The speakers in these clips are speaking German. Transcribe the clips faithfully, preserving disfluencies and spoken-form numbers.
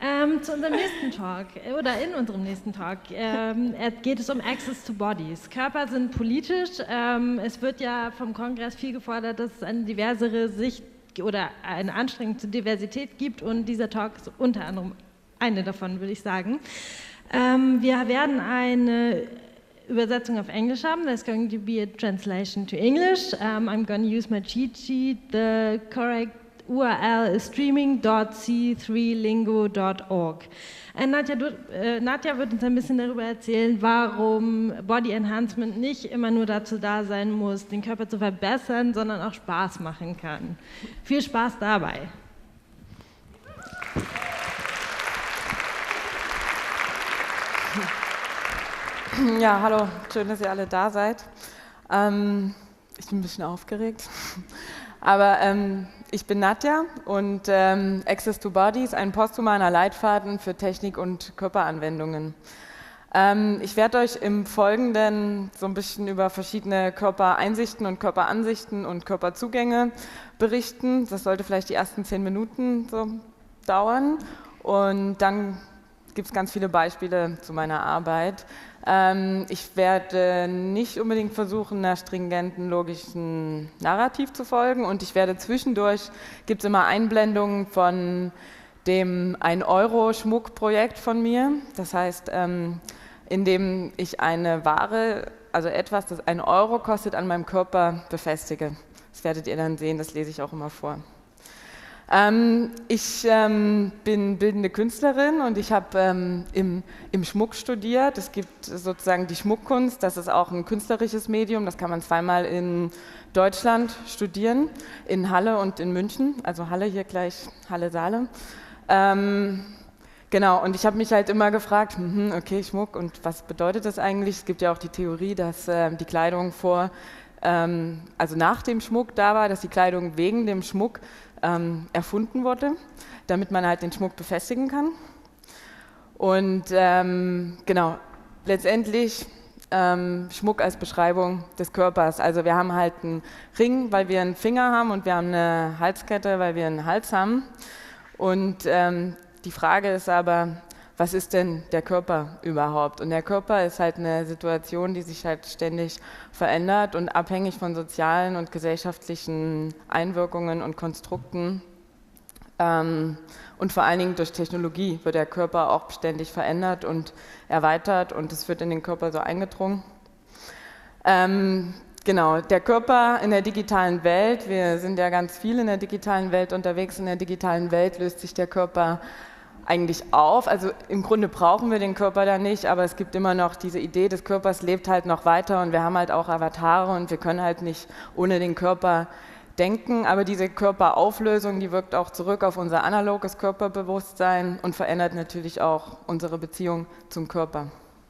Ähm, zu unserem nächsten Talk, oder in unserem nächsten Talk, ähm, geht es um Access to Bodies. Körper sind politisch. Ähm, es wird ja vom Kongress viel gefordert, dass es eine diversere Sicht oder eine Anstrengung zur Diversität gibt, und dieser Talk ist unter anderem eine davon, würde ich sagen. Ähm, wir werden eine Übersetzung auf Englisch haben. There's going to be a translation to English. Um, I'm going to use my cheat sheet. The correct U R L is streaming dot c three lingo dot org. Äh, Nadja, du, äh, Nadja wird uns ein bisschen darüber erzählen, warum Body Enhancement nicht immer nur dazu da sein muss, den Körper zu verbessern, sondern auch Spaß machen kann. Viel Spaß dabei. Ja, hallo, schön, dass ihr alle da seid. Ähm, ich bin ein bisschen aufgeregt, aber ähm, ich bin Nadja und ähm, Access to Bodies, ein posthumaner Leitfaden für Technik- und Körperanwendungen. Ähm, ich werde euch im Folgenden so ein bisschen über verschiedene Körpereinsichten und Körperansichten und Körperzugänge berichten. Das sollte vielleicht die ersten zehn Minuten so dauern, und dann gibt es ganz viele Beispiele zu meiner Arbeit. Ähm, ich werde nicht unbedingt versuchen, einer stringenten, logischen Narrativ zu folgen, und ich werde zwischendurch, gibt es immer Einblendungen von dem ein Euro Schmuckprojekt von mir. Das heißt, ähm, indem ich eine Ware, also etwas, das ein Euro kostet, an meinem Körper befestige. Das werdet ihr dann sehen, das lese ich auch immer vor. Ähm, ich ähm, bin bildende Künstlerin und ich habe ähm, im, im Schmuck studiert. Es gibt sozusagen die Schmuckkunst, das ist auch ein künstlerisches Medium, das kann man zweimal in Deutschland studieren, in Halle und in München, also Halle hier gleich, Halle Saale. Ähm, genau, und ich habe mich halt immer gefragt, hm, okay, Schmuck, und was bedeutet das eigentlich? Es gibt ja auch die Theorie, dass äh, die Kleidung vor, ähm, also nach dem Schmuck da war, dass die Kleidung wegen dem Schmuck Ähm, erfunden wurde, damit man halt den Schmuck befestigen kann. Und ähm, genau, letztendlich ähm, Schmuck als Beschreibung des Körpers. Also wir haben halt einen Ring, weil wir einen Finger haben, und wir haben eine Halskette, weil wir einen Hals haben. Und ähm, die Frage ist aber, was ist denn der Körper überhaupt? Und der Körper ist halt eine Situation, die sich halt ständig verändert und abhängig von sozialen und gesellschaftlichen Einwirkungen und Konstrukten. Ähm, und vor allen Dingen durch Technologie wird der Körper auch ständig verändert und erweitert, und es wird in den Körper so eingedrungen. Ähm, genau, der Körper in der digitalen Welt, wir sind ja ganz viel in der digitalen Welt unterwegs, in der digitalen Welt löst sich der Körper eigentlich auf. Also im Grunde brauchen wir den Körper da nicht, aber es gibt immer noch diese Idee des Körpers, lebt halt noch weiter, und wir haben halt auch Avatare und wir können halt nicht ohne den Körper denken, aber diese Körperauflösung, die wirkt auch zurück auf unser analoges Körperbewusstsein und verändert natürlich auch unsere Beziehung zum Körper.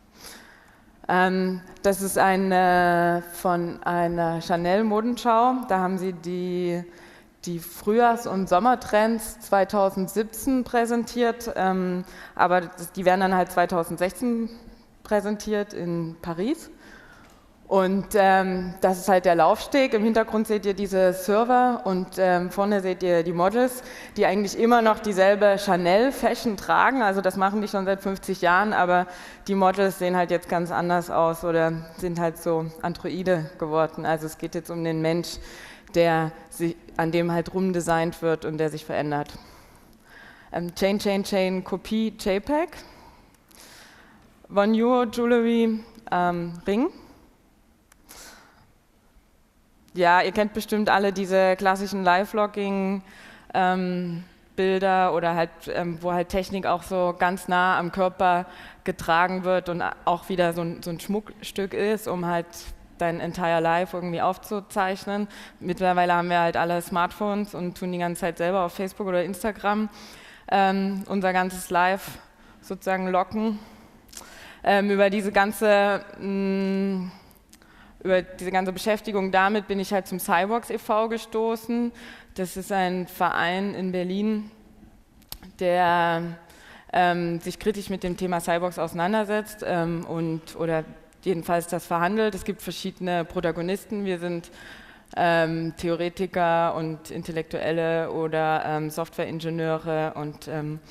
Ähm, das ist eine von einer Chanel-Modenschau, da haben sie die die Frühjahrs- und Sommertrends zweitausendsiebzehn präsentiert, ähm, aber das, die werden dann halt zweitausendsechzehn präsentiert in Paris. Und ähm, das ist halt der Laufsteg. Im Hintergrund seht ihr diese Server, und ähm, vorne seht ihr die Models, die eigentlich immer noch dieselbe Chanel-Fashion tragen. Also das machen die schon seit fünfzig Jahren, aber die Models sehen halt jetzt ganz anders aus oder sind halt so Androide geworden. Also es geht jetzt um den Mensch, der sich, an dem halt rumdesignt wird und der sich verändert. Ähm, Chain, Chain, Chain, Kopie, JPEG. Von Your Jewelry, ähm, Ring. Ja, ihr kennt bestimmt alle diese klassischen Live-Logging ähm, Bilder oder halt, ähm, wo halt Technik auch so ganz nah am Körper getragen wird und auch wieder so ein, so ein Schmuckstück ist, um halt dein entire Life irgendwie aufzuzeichnen. Mittlerweile haben wir halt alle Smartphones und tun die ganze Zeit selber auf Facebook oder Instagram ähm, unser ganzes Life sozusagen locken. Ähm, über diese ganze mh, über diese ganze Beschäftigung damit bin ich halt zum Cyborgs e V gestoßen. Das ist ein Verein in Berlin, der ähm, sich kritisch mit dem Thema Cyborgs auseinandersetzt ähm, und oder jedenfalls das verhandelt. Es gibt verschiedene Protagonisten. Wir sind ähm, Theoretiker und Intellektuelle oder ähm, Softwareingenieure und ähm,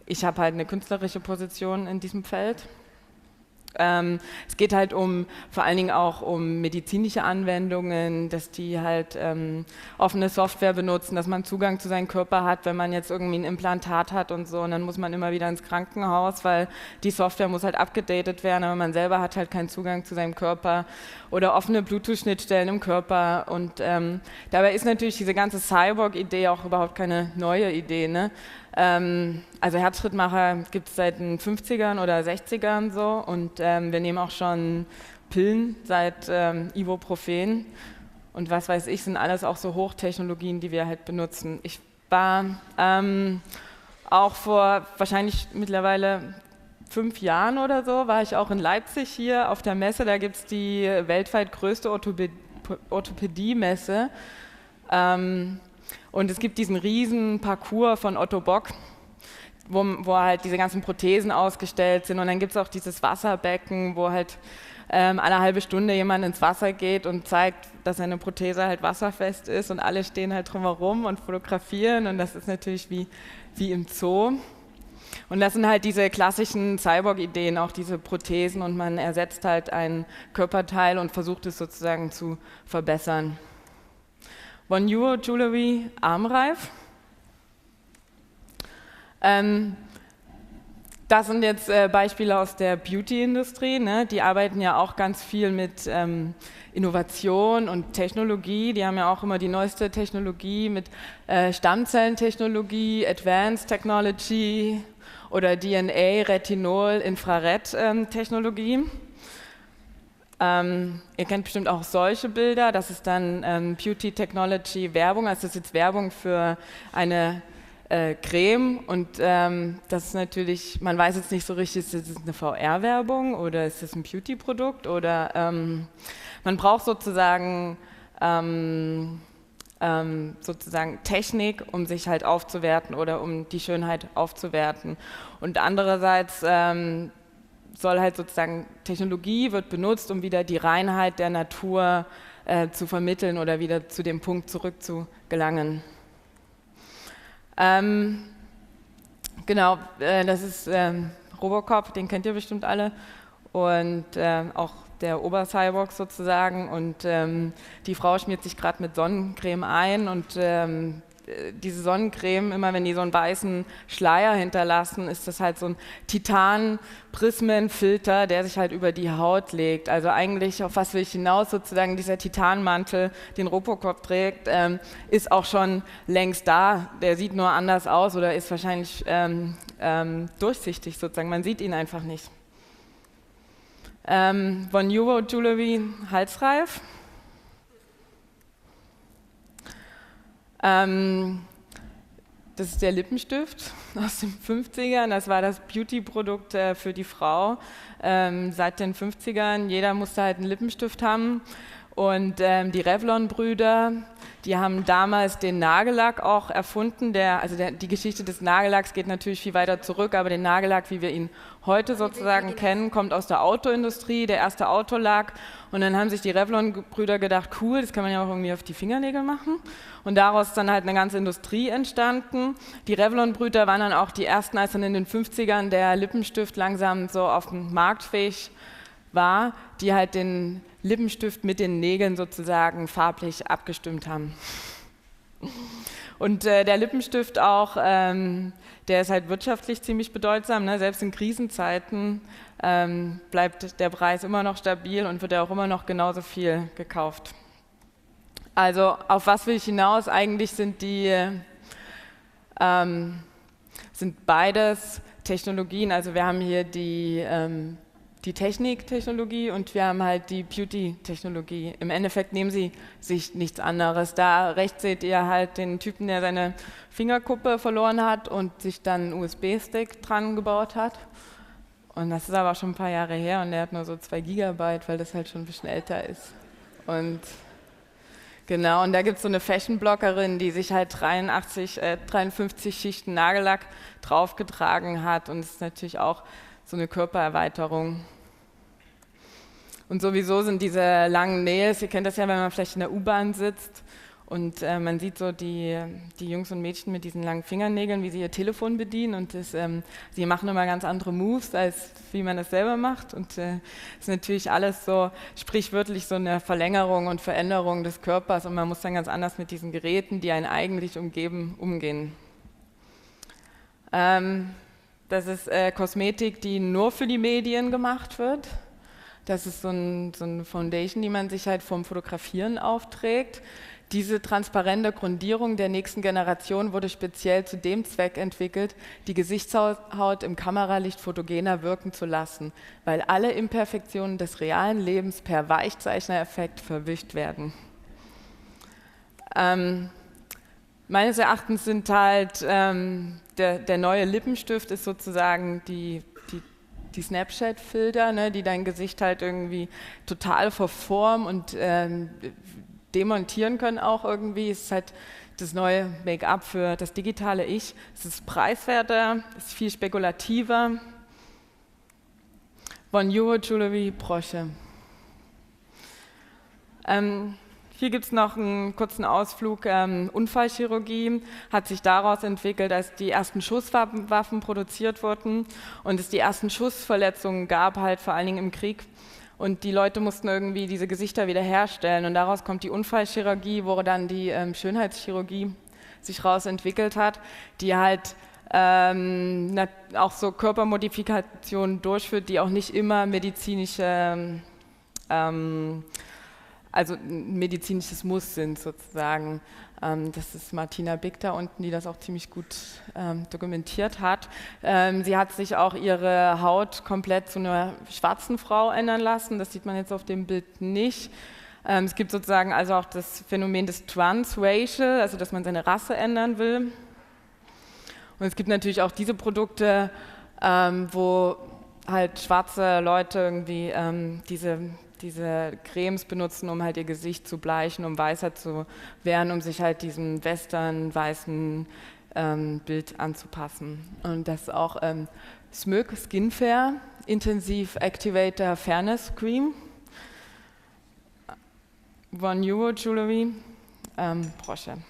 ich habe halt eine künstlerische Position in diesem Feld. Ähm, es geht halt um, vor allen Dingen auch um medizinische Anwendungen, dass die halt ähm, offene Software benutzen, dass man Zugang zu seinem Körper hat, wenn man jetzt irgendwie ein Implantat hat und so, und dann muss man immer wieder ins Krankenhaus, weil die Software muss halt abgedatet werden, aber man selber hat halt keinen Zugang zu seinem Körper, oder offene Bluetooth-Schnittstellen im Körper, und ähm, dabei ist natürlich diese ganze Cyborg-Idee auch überhaupt keine neue Idee, ne? Ähm, also Herzschrittmacher gibt es seit den fünfzigern oder sechzigern so, und ähm, wir nehmen auch schon Pillen seit ähm, Ibuprofen und was weiß ich, sind alles auch so Hochtechnologien, die wir halt benutzen. Ich war ähm, auch vor wahrscheinlich mittlerweile fünf Jahren oder so, war ich auch in Leipzig hier auf der Messe, da gibt es die weltweit größte Orthopädie-Messe. Ähm, Und es gibt diesen riesen Parcours von Otto Bock, wo, wo halt diese ganzen Prothesen ausgestellt sind. Und dann gibt es auch dieses Wasserbecken, wo halt ähm, alle halbe Stunde jemand ins Wasser geht und zeigt, dass seine Prothese halt wasserfest ist. Und alle stehen halt drumherum und fotografieren. Und das ist natürlich wie, wie im Zoo. Und das sind halt diese klassischen Cyborg-Ideen, auch diese Prothesen. Und man ersetzt halt ein Körperteil und versucht es sozusagen zu verbessern. Bonjour Jewelry Armreif. Ähm, das sind jetzt äh, Beispiele aus der Beauty-Industrie, ne? Die arbeiten ja auch ganz viel mit ähm, Innovation und Technologie. Die haben ja auch immer die neueste Technologie mit äh, Stammzellentechnologie, Advanced Technology oder D N A, Retinol, Infrared-Technologie. Ähm, ihr kennt bestimmt auch solche Bilder, das ist dann ähm, Beauty Technology Werbung, also das ist jetzt Werbung für eine äh, Creme, und ähm, das ist natürlich, man weiß jetzt nicht so richtig, ist das eine V R-Werbung oder ist das ein Beauty-Produkt, oder ähm, man braucht sozusagen, ähm, ähm, sozusagen Technik, um sich halt aufzuwerten oder um die Schönheit aufzuwerten, und andererseits ähm, soll halt sozusagen, Technologie wird benutzt, um wieder die Reinheit der Natur äh, zu vermitteln oder wieder zu dem Punkt zurück zu gelangen. Ähm, genau, äh, das ist ähm, Robocop, den kennt ihr bestimmt alle, und äh, auch der Obercyborg sozusagen, und ähm, die Frau schmiert sich gerade mit Sonnencreme ein, und ähm, diese Sonnencreme, immer wenn die so einen weißen Schleier hinterlassen, ist das halt so ein Titan-Prismenfilter, der sich halt über die Haut legt. Also eigentlich, auf was will ich hinaus, sozusagen dieser Titanmantel, den Robocop trägt, ähm, ist auch schon längst da. Der sieht nur anders aus oder ist wahrscheinlich ähm, ähm, durchsichtig sozusagen, man sieht ihn einfach nicht. Ähm, von Euro Jewelry Halsreif. Ähm, das ist der Lippenstift aus den fünfzigern, das war das Beauty-Produkt äh, für die Frau. Ähm, seit den fünfzigern, jeder musste halt einen Lippenstift haben, und ähm, die Revlon-Brüder, die haben damals den Nagellack auch erfunden. Der, also der, die Geschichte des Nagellacks geht natürlich viel weiter zurück, aber den Nagellack, wie wir ihn heute sozusagen kennen, kommt aus der Autoindustrie, der erste Autolack. Und dann haben sich die Revlon-Brüder gedacht, cool, das kann man ja auch irgendwie auf die Fingernägel machen. Und daraus ist dann halt eine ganze Industrie entstanden. Die Revlon-Brüder waren dann auch die ersten, als dann in den fünfzigern der Lippenstift langsam so auf dem Markt fähig war, die halt den Lippenstift mit den Nägeln sozusagen farblich abgestimmt haben. Und äh, der Lippenstift auch, ähm, der ist halt wirtschaftlich ziemlich bedeutsam, ne? Selbst in Krisenzeiten ähm, bleibt der Preis immer noch stabil und wird ja auch immer noch genauso viel gekauft. Also auf was will ich hinaus? Eigentlich sind die ähm, sind beides Technologien. Also wir haben hier die ähm, die Technik-Technologie und wir haben halt die Beauty-Technologie. Im Endeffekt nehmen sie sich nichts anderes. Da rechts seht ihr halt den Typen, der seine Fingerkuppe verloren hat und sich dann einen U S B-Stick dran gebaut hat. Und das ist aber schon ein paar Jahre her und der hat nur so zwei Gigabyte, weil das halt schon ein bisschen älter ist. Und genau, und da gibt es so eine Fashion-Bloggerin, die sich halt dreiundachtzig, äh, dreiundfünfzig Schichten Nagellack draufgetragen hat, und es ist natürlich auch so eine Körpererweiterung. Und sowieso sind diese langen Nails, ihr kennt das ja, wenn man vielleicht in der U-Bahn sitzt Und äh, man sieht so die, die Jungs und Mädchen mit diesen langen Fingernägeln, wie sie ihr Telefon bedienen. Und das, ähm, sie machen immer ganz andere Moves, als wie man das selber macht. Und es äh, ist natürlich alles so sprichwörtlich so eine Verlängerung und Veränderung des Körpers. Und man muss dann ganz anders mit diesen Geräten, die einen eigentlich umgeben, umgehen. Ähm, das ist äh, Kosmetik, die nur für die Medien gemacht wird. Das ist so, ein, so eine Foundation, die man sich halt vom Fotografieren aufträgt. Diese transparente Grundierung der nächsten Generation wurde speziell zu dem Zweck entwickelt, die Gesichtshaut im Kameralicht fotogener wirken zu lassen, weil alle Imperfektionen des realen Lebens per Weichzeichner-Effekt verwischt werden. Ähm, meines Erachtens sind halt, ähm, der, der neue Lippenstift ist sozusagen die, die, die Snapchat-Filter, ne, die dein Gesicht halt irgendwie total verformen und ähm, demontieren können auch irgendwie. Es ist halt das neue Make-up für das digitale Ich. Es ist preiswerter, es ist viel spekulativer. Von Euro Jewelry Brosche. Ähm, hier gibt es noch einen kurzen Ausflug. Ähm, Unfallchirurgie hat sich daraus entwickelt, als die ersten Schusswaffen produziert wurden und es die ersten Schussverletzungen gab, halt vor allen Dingen im Krieg. Und die Leute mussten irgendwie diese Gesichter wiederherstellen. Und daraus kommt die Unfallchirurgie, wo dann die ähm, Schönheitschirurgie sich raus entwickelt hat, die halt ähm, auch so Körpermodifikationen durchführt, die auch nicht immer medizinische, ähm, also medizinisches Muss sind sozusagen. Ähm, das ist Martina Bick da unten, die das auch ziemlich gut ähm, dokumentiert hat. Ähm, sie hat sich auch ihre Haut komplett zu einer schwarzen Frau ändern lassen. Das sieht man jetzt auf dem Bild nicht. Ähm, es gibt sozusagen also auch das Phänomen des Transracial, also dass man seine Rasse ändern will. Und es gibt natürlich auch diese Produkte, ähm, wo halt schwarze Leute irgendwie ähm, diese diese Cremes benutzen, um halt ihr Gesicht zu bleichen, um weißer zu werden, um sich halt diesem western weißen ähm, Bild anzupassen. Und das ist auch ähm, S M Y C Skin Fair, Intensive Activator Fairness Cream, Von Euro Jewelry, ähm, Brosche.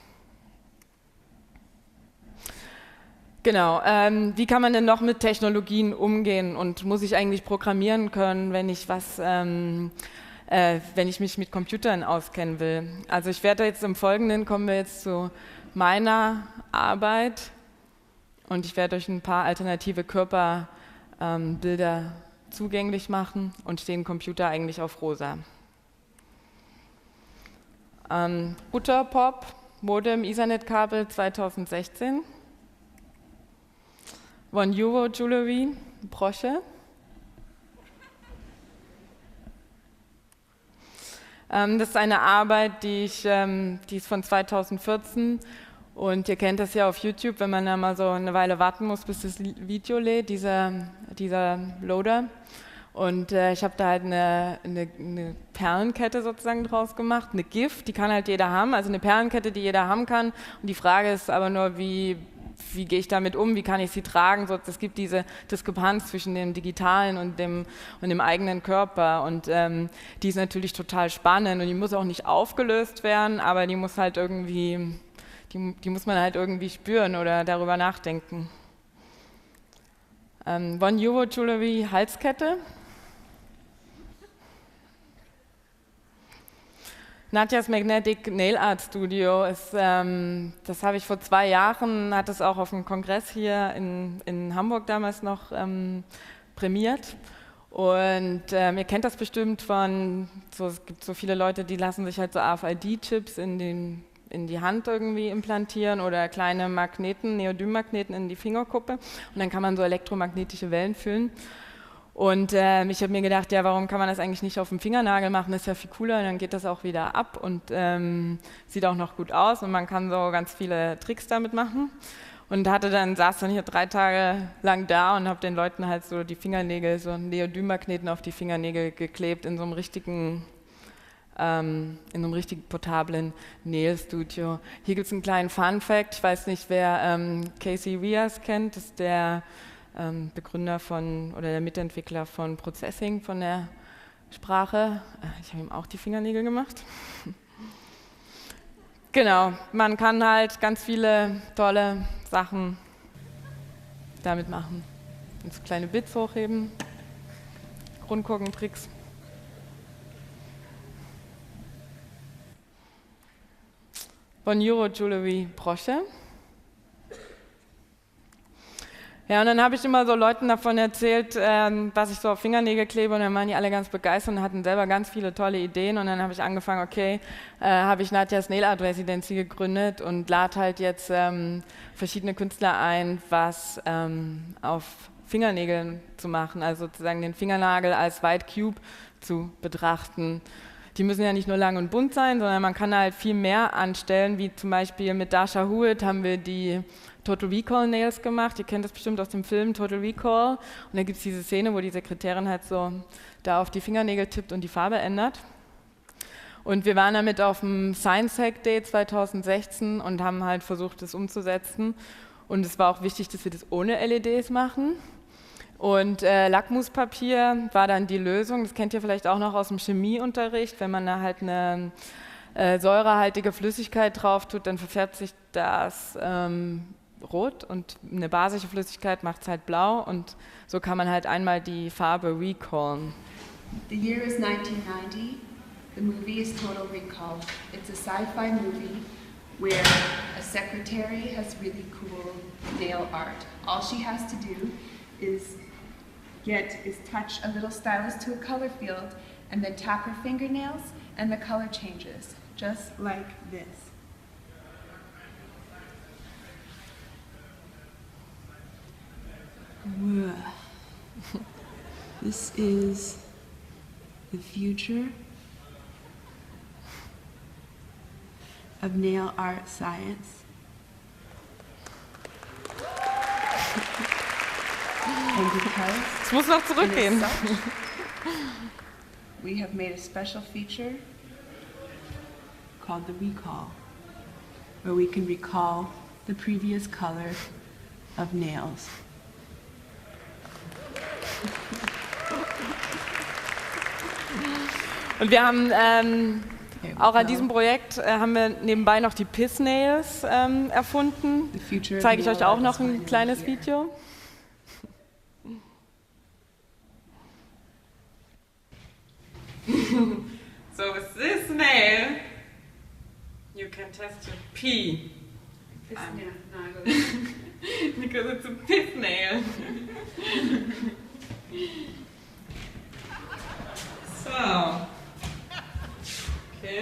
Genau, ähm, wie kann man denn noch mit Technologien umgehen und muss ich eigentlich programmieren können, wenn ich was, ähm, äh, wenn ich mich mit Computern auskennen will? Also ich werde jetzt im Folgenden, kommen wir jetzt zu meiner Arbeit und ich werde euch ein paar alternative Körperbilder ähm, zugänglich machen und stehen Computer eigentlich auf rosa. Ähm, Butterpop, Modem, Ethernet-Kabel zweitausendsechzehn. Von Euro Jewelry, Brosche. Ähm, das ist eine Arbeit, die, ich, ähm, die ist von zweitausendvierzehn und ihr kennt das ja auf YouTube, wenn man da mal so eine Weile warten muss, bis das Video lädt, dieser, dieser Loader. Und äh, ich habe da halt eine, eine, eine Perlenkette sozusagen draus gemacht, eine GIF, die kann halt jeder haben, also eine Perlenkette, die jeder haben kann. Und die Frage ist aber nur, wie Wie gehe ich damit um, wie kann ich sie tragen? So, es gibt diese Diskrepanz zwischen dem Digitalen und dem, und dem eigenen Körper und ähm, die ist natürlich total spannend und die muss auch nicht aufgelöst werden, aber die muss halt irgendwie, die, die muss man halt irgendwie spüren oder darüber nachdenken. Ähm, Von Euro Jewelry Halskette. Nadjas Magnetic Nail Art Studio, ist, ähm, das habe ich vor zwei Jahren, hat es auch auf einem Kongress hier in, in Hamburg damals noch ähm, prämiert. Und ähm, ihr kennt das bestimmt von, so, es gibt so viele Leute, die lassen sich halt so R F I D-Chips in, den, in die Hand irgendwie implantieren oder kleine Magneten, Neodym-Magneten in die Fingerkuppe und dann kann man so elektromagnetische Wellen fühlen. Und äh, ich habe mir gedacht, ja, warum kann man das eigentlich nicht auf dem Fingernagel machen? Das ist ja viel cooler, dann geht das auch wieder ab und ähm, sieht auch noch gut aus und man kann so ganz viele Tricks damit machen. Und hatte dann, saß dann hier drei Tage lang da und habe den Leuten halt so die Fingernägel, so Neodym-Magneten auf die Fingernägel geklebt in so einem richtigen, ähm, in so einem richtig portablen Nail-Studio. Hier gibt es einen kleinen Fun-Fact, ich weiß nicht, wer ähm, Casey Rias kennt, das ist der ähm, Begründer von, oder der Mitentwickler von Processing, von der Sprache. Ich habe ihm auch die Fingernägel gemacht. Genau, man kann halt ganz viele tolle Sachen damit machen. Und so kleine Bits hochheben, Rundgucken-Tricks. Von Euro Jewelry Brosche. Ja, und dann habe ich immer so Leuten davon erzählt, ähm, was ich so auf Fingernägel klebe, und dann waren die alle ganz begeistert und hatten selber ganz viele tolle Ideen, und dann habe ich angefangen, okay, äh, habe ich Nadjas Nail Art Residency gegründet und lade halt jetzt ähm, verschiedene Künstler ein, was ähm, auf Fingernägeln zu machen, also sozusagen den Fingernagel als White Cube zu betrachten. Die müssen ja nicht nur lang und bunt sein, sondern man kann halt viel mehr anstellen, wie zum Beispiel mit Dasha Hewitt haben wir die Total Recall Nails gemacht. Ihr kennt das bestimmt aus dem Film Total Recall. Und da gibt es diese Szene, wo die Sekretärin halt so da auf die Fingernägel tippt und die Farbe ändert. Und wir waren damit auf dem Science Hack Day zweitausendsechzehn und haben halt versucht, das umzusetzen. Und es war auch wichtig, dass wir das ohne L E Ds machen. Und äh, Lackmuspapier war dann die Lösung. Das kennt ihr vielleicht auch noch aus dem Chemieunterricht. Wenn man da halt eine äh, säurehaltige Flüssigkeit drauf tut, dann verfärbt sich das ähm, rot, und eine basische Flüssigkeit macht es halt blau, und so kann man halt einmal die Farbe recallen. The year is nineteen ninety. The movie is Total Recall. It's a sci-fi movie where a secretary has really cool nail art. All she has to do is get is touch a little stylus to a color field and then tap her fingernails and the color changes, just like this. This is the future of nail art science. And because Es muss noch zurückgehen. such, we have made a special feature called the recall, where we can recall the previous color of nails. Und wir haben ähm, auch an diesem Projekt äh, haben wir nebenbei noch die Piss Nails ähm, erfunden. Zeige ich euch auch noch ein kleines Video. So with this nail, you can test your pee. Piss Um, nail, no, I go- Because it's a piss nail. So. Okay.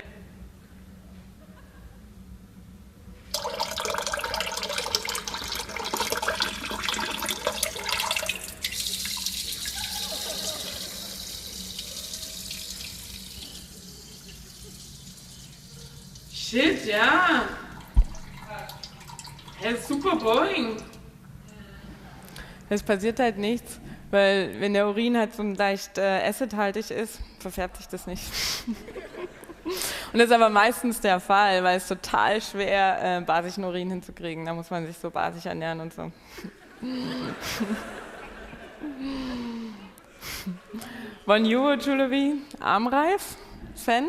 Shit, ja. Hey, super boring. Es passiert halt nichts, weil wenn der Urin halt so leicht äh, acidhaltig ist, verfärbt sich das nicht. Und das ist aber meistens der Fall, weil es total schwer äh, basischen Urin hinzukriegen. Da muss man sich so basisch ernähren und so. Von Euro Jewelry Armreif, Sven.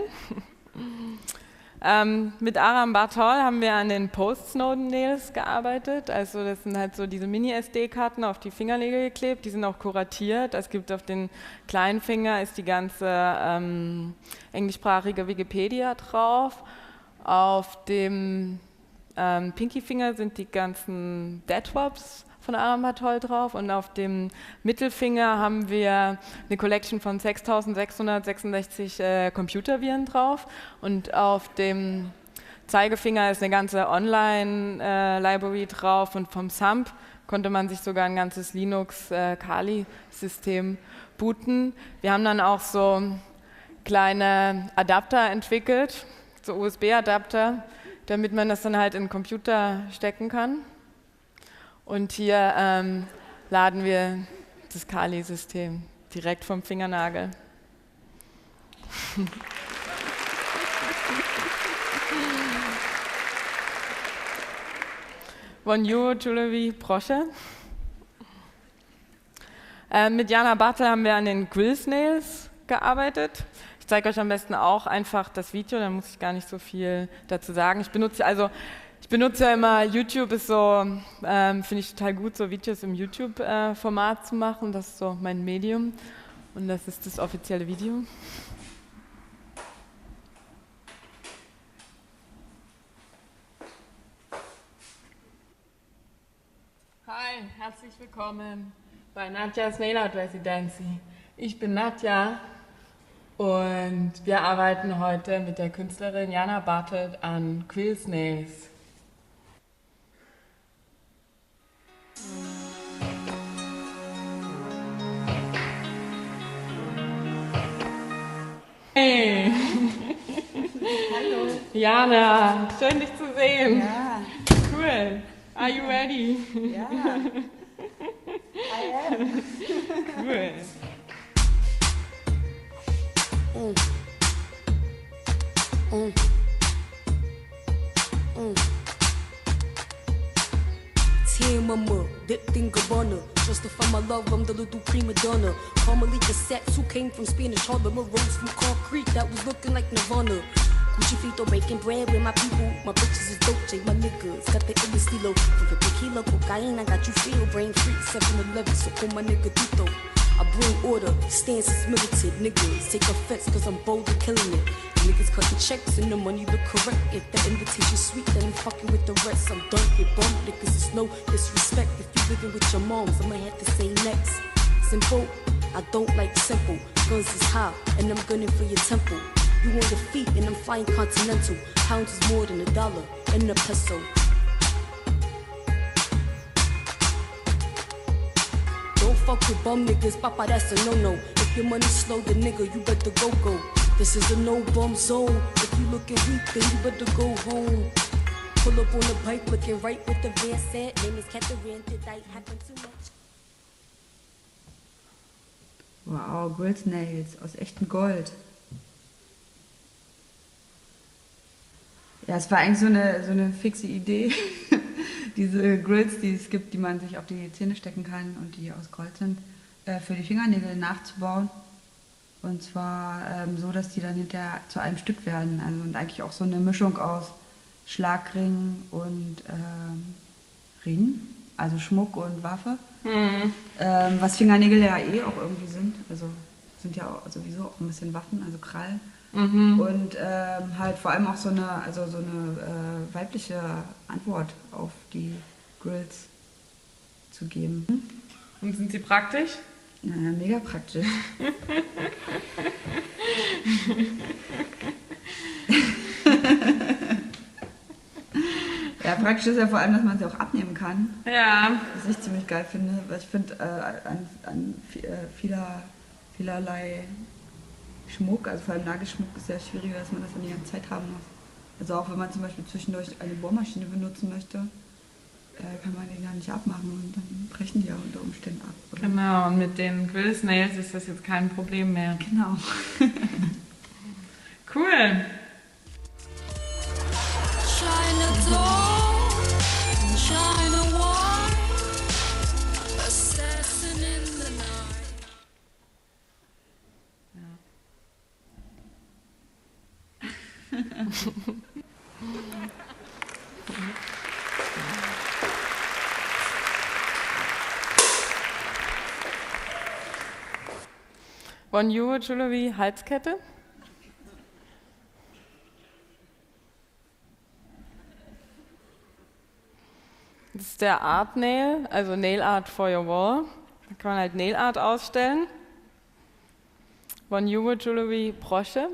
Ähm, mit Aram Bartol haben wir an den Post-Snowden-Nails gearbeitet. Also das sind halt so diese Mini-S D-Karten auf die Fingernägel geklebt. Die sind auch kuratiert. Es gibt auf den kleinen Finger ist die ganze ähm, englischsprachige Wikipedia drauf. Auf dem ähm, Pinky-Finger sind die ganzen Deadwops von Aram Bartol drauf, und auf dem Mittelfinger haben wir eine Collection von sechstausendsechshundertsechsundsechzig äh, Computerviren drauf, und auf dem Zeigefinger ist eine ganze Online-Library äh, drauf, und vom S A M P konnte man sich sogar ein ganzes Linux-Kali-System äh, booten. Wir haben dann auch so kleine Adapter entwickelt, so U S B-Adapter, damit man das dann halt in den Computer stecken kann. Und hier ähm, laden wir das Kali-System direkt vom Fingernagel. Von Euro Jewelry Brosche. Äh, mit Jana Bartel haben wir an den Quill Nails gearbeitet. Ich Ich zeige euch am besten auch einfach das Video, dann muss ich gar nicht so viel dazu sagen. Ich benutze also ich benutze ja immer YouTube, ist so, ähm, finde ich total gut, so Videos im YouTube-Format äh, zu machen. Das ist so mein Medium und das ist das offizielle Video. Hi, herzlich willkommen bei Nadjas Nail Art Residency. Ich bin Nadja und wir arbeiten heute mit der Künstlerin Jana Bartelt an Quill Snails. Hey! Hallo! Jana, schön dich zu sehen. Ja. Cool. Are you ready? Ja. I am. Cool. Mm. Mm. Mm. Tear mama, dipped in Gabbana. Justify my love, I'm the little prima donna. Carmelita Sets, who came from Spanish Harlem, rose from concrete that was looking like Nirvana. Gucci feet breaking bread with my people. My bitches is Dolce, my niggas got the illest estilo. From tequila, cocaine, I got you feel brain free. seven eleven, so call my nigga Tito. I bring order, stances militant. Niggas take offense cause I'm bold and killing it. Niggas cutting checks and the money look correct. If the invitation's sweet, then I'm fucking with the rest. I'm done with bum niggas, it's no disrespect. If you living with your moms, I'ma have to say next. Simple, I don't like simple. Guns is high, and I'm gunning for your temple. You on your feet and I'm flying continental. Pounds is more than a dollar and a peso. Don't fuck with bum niggas, papa, that's a no-no. If your money slow, the nigga, you better go-go. This is a no-bum zone. If you looking weak, then you better go home. Pull up on the bike, looking right with the van set. Name is Catherine, did I happen too much? Wow, Quill Snails aus echtem Gold. Ja, es war eigentlich so eine, so eine fixe Idee, diese Grills, die es gibt, die man sich auf die Zähne stecken kann und die aus Gold sind, äh, für die Fingernägel nachzubauen. Und zwar ähm, so, dass die dann hinterher zu einem Stück werden. Also und eigentlich auch so eine Mischung aus Schlagring und ähm, Ring, also Schmuck und Waffe. Mhm. Ähm, was Fingernägel ja eh auch irgendwie sind. Also sind ja auch sowieso auch ein bisschen Waffen, also Krallen. Mhm. Und ähm, halt vor allem auch so eine, also so eine äh, weibliche Antwort auf die Grills zu geben. Und sind sie praktisch? Naja, mega praktisch. Ja, praktisch ist ja vor allem, dass man sie auch abnehmen kann. Ja. Was ich ziemlich geil finde, weil ich finde, äh, an, an vieler, vielerlei Schmuck, also vor allem Nagelschmuck, ist sehr schwieriger, dass man das dann die ganze Zeit haben muss. Also auch wenn man zum Beispiel zwischendurch eine Bohrmaschine benutzen möchte, äh, kann man den ja nicht abmachen und dann brechen die ja unter Umständen ab. Oder? Genau, und mit den Quill Snails ist das jetzt kein Problem mehr. Genau. Cool. Bonjour Jewelry Halskette. Das ist der Art Nail, also Nail Art for your wall. Da kann man halt Nail Art ausstellen. Bonjour Jewelry Brosche.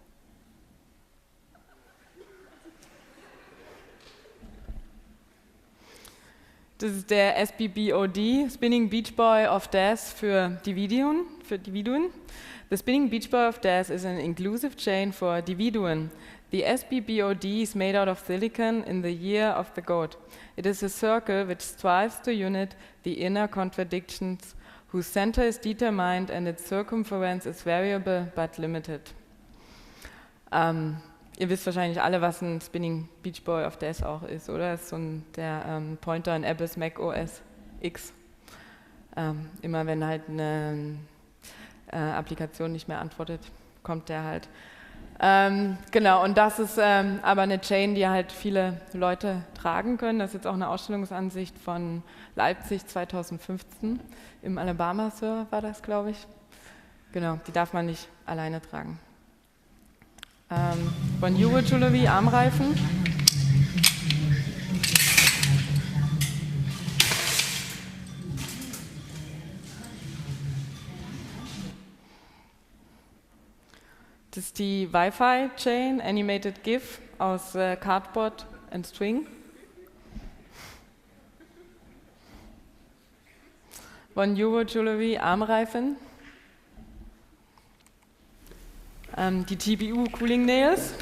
Das ist der S B B O D, Spinning Beach Boy of Death für Dividuen. Für Dividuen. The Spinning Beach Boy of Death is an inclusive chain for Dividuen. The S B B O D is made out of silicon in the year of the goat. It is a circle which strives to unite the inner contradictions, whose center is determined and its circumference is variable but limited. Um, Ihr wisst wahrscheinlich alle, was ein Spinning Beach Boy of Death auch ist, oder? Das ist so ein, der ähm, Pointer in Apples Mac O S X. Ähm, immer wenn halt eine äh, Applikation nicht mehr antwortet, kommt der halt. Ähm, genau, und das ist ähm, aber eine Chain, die halt viele Leute tragen können. Das ist jetzt auch eine Ausstellungsansicht von Leipzig zweitausendfünfzehn. Im Alabama Sur war das, glaube ich. Genau, die darf man nicht alleine tragen. Ähm, von Hugo Jewelry Armreifen. Das ist die Wi-Fi-Chain Animated GIF aus äh, Cardboard and String. Von Hugo Jewelry Armreifen. Ähm, die T B U Cooling Nails.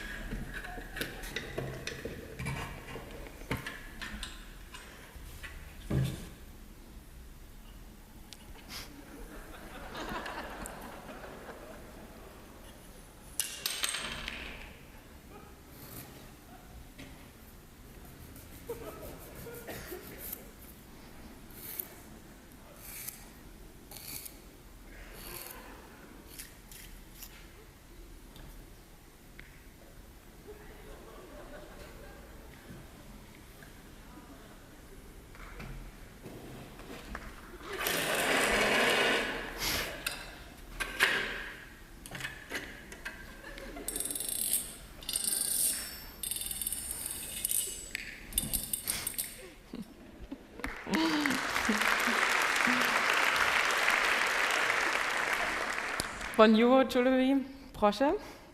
Von Hugo Jewelry Brosche.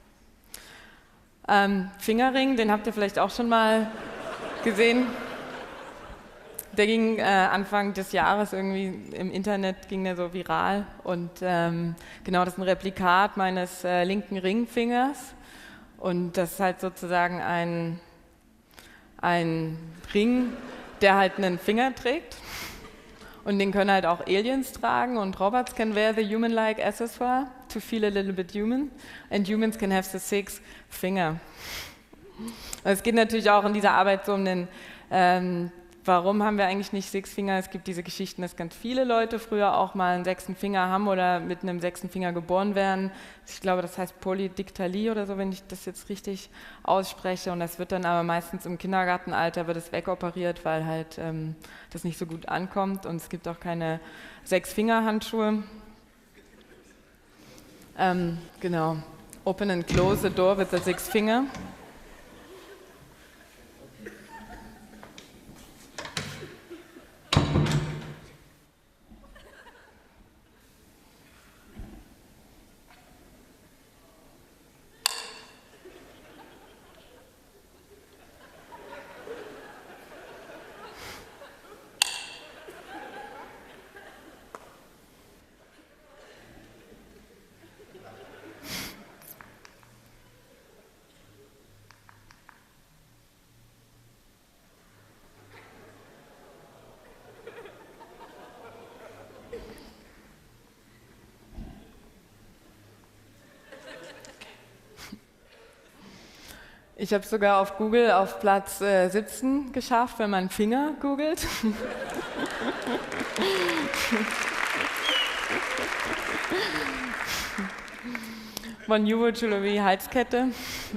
Ähm, Fingerring, den habt ihr vielleicht auch schon mal gesehen. Der ging äh, Anfang des Jahres irgendwie im Internet, ging der so viral. Und ähm, genau, das ist ein Replikat meines äh, linken Ringfingers. Und das ist halt sozusagen ein, ein Ring, der halt einen Finger trägt. Und den können halt auch Aliens tragen und Robots can wear the human-like accessoire to feel a little bit human. And humans can have the six finger. Es geht natürlich auch in dieser Arbeit so um den, ähm, warum haben wir eigentlich nicht sechs Finger? Es gibt diese Geschichten, dass ganz viele Leute früher auch mal einen sechsten Finger haben oder mit einem sechsten Finger geboren werden. Ich glaube, das heißt Polydiktalie oder so, wenn ich das jetzt richtig ausspreche. Und das wird dann aber meistens im Kindergartenalter wird es wegoperiert, weil halt ähm, das nicht so gut ankommt. Und es gibt auch keine Sechs-Finger-Handschuhe. Ähm, genau. Open and close the door with the six finger. Ich habe es sogar auf Google auf Platz äh, siebzehn geschafft, wenn man Finger googelt. Von Hugo Jewelry Halskette.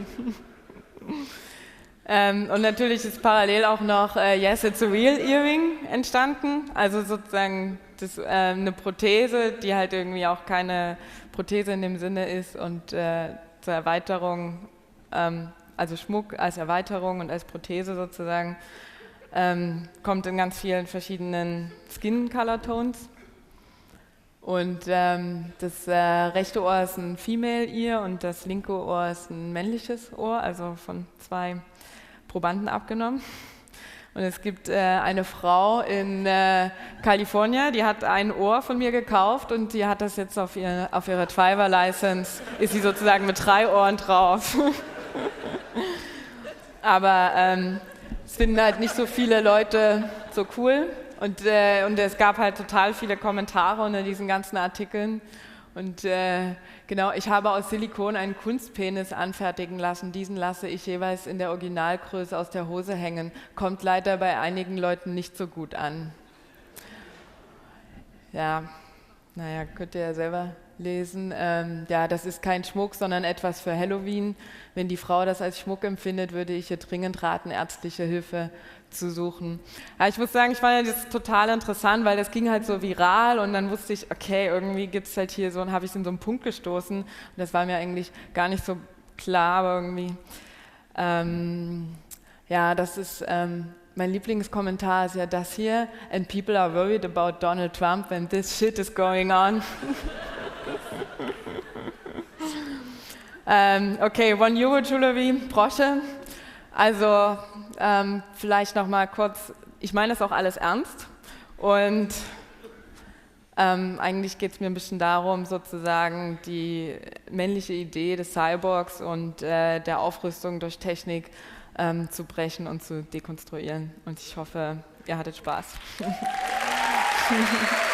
ähm, und natürlich ist parallel auch noch äh, Yes, it's a real earring entstanden. Also sozusagen das, äh, eine Prothese, die halt irgendwie auch keine Prothese in dem Sinne ist und äh, zur Erweiterung, ähm, also Schmuck als Erweiterung und als Prothese sozusagen, ähm, kommt in ganz vielen verschiedenen Skin Color Tones. Und ähm, das äh, rechte Ohr ist ein Female Ear und das linke Ohr ist ein männliches Ohr, also von zwei Probanden abgenommen. Und es gibt äh, eine Frau in äh, Kalifornien, die hat ein Ohr von mir gekauft und die hat das jetzt auf, ihr, auf ihrer Driver License, ist sie sozusagen mit drei Ohren drauf. Aber ähm, es finden halt nicht so viele Leute so cool und, äh, und es gab halt total viele Kommentare unter diesen ganzen Artikeln. Und äh, genau, ich habe aus Silikon einen Kunstpenis anfertigen lassen. Diesen lasse ich jeweils in der Originalgröße aus der Hose hängen. Kommt leider bei einigen Leuten nicht so gut an. Ja, naja, könnt ihr ja selber lesen. Ähm, ja, das ist kein Schmuck, sondern etwas für Halloween. Wenn die Frau das als Schmuck empfindet, würde ich ihr dringend raten, ärztliche Hilfe zu suchen. Ja, ich muss sagen, ich fand das total interessant, weil das ging halt so viral und dann wusste ich, okay, irgendwie gibt es halt hier so, und habe ich es in so einen Punkt gestoßen und das war mir eigentlich gar nicht so klar, aber irgendwie, ähm, ja, das ist, ähm, mein Lieblingskommentar ist ja das hier, and people are worried about Donald Trump when this shit is going on. ähm, okay, One Euro Jewelry, Brosche. Also ähm, vielleicht noch mal kurz, ich meine das auch alles ernst und ähm, eigentlich geht es mir ein bisschen darum, sozusagen die männliche Idee des Cyborgs und äh, der Aufrüstung durch Technik ähm, zu brechen und zu dekonstruieren. Und ich hoffe, ihr hattet Spaß.